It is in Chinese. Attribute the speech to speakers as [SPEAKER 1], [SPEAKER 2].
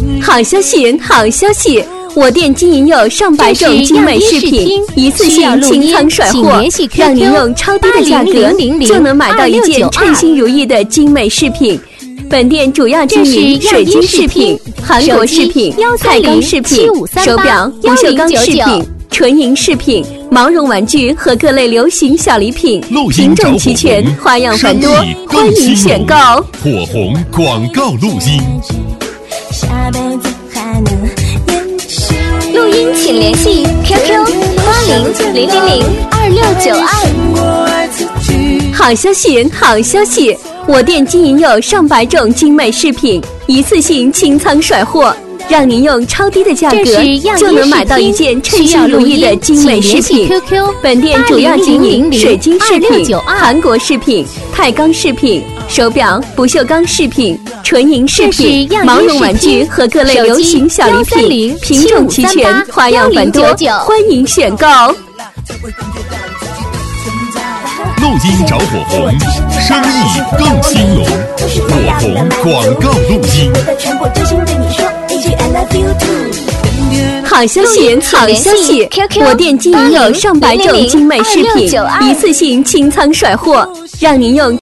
[SPEAKER 1] 好消息，好消息！我店经营有上百种精美饰品，一次性清仓甩货，让您用超低的价格就能买到一件称心如意的精美饰品。本店主要经营水晶饰品、韩国饰品、钛钢饰品、手表、不锈钢饰品、纯银饰品、毛绒玩具和各类流行小礼品，品种齐全，花样繁多，欢迎选购。
[SPEAKER 2] 火红广告录音。
[SPEAKER 3] 录音请联系 QQ 80002692。
[SPEAKER 1] 好消息，好消息！我店经营有上百种精美饰品，一次性清仓甩货，让您用超低的价格就能买到一件称心如意的精美饰品。本店主要经营水晶饰品、韩国饰品、钛钢饰品、手表、不锈钢饰品、纯银饰品、毛绒玩具和各类流行小礼品，品种齐全，花样繁多，欢迎选购。
[SPEAKER 2] 录音找火红，生意更兴隆。火红广告录音。
[SPEAKER 1] 好消息，好消息！我店经营有上百种精美饰品，一次性清仓甩货，让您用